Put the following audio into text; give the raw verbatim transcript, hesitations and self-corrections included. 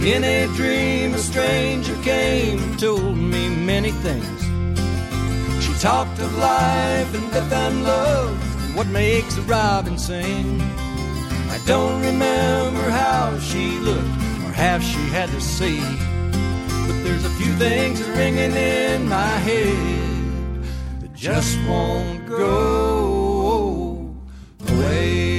In a dream, a stranger came and told me many things. She talked of life and death and love, and what makes a robin sing. I don't remember how she looked or half she had to say, but there's a few things that are ringing in my head that just won't go away.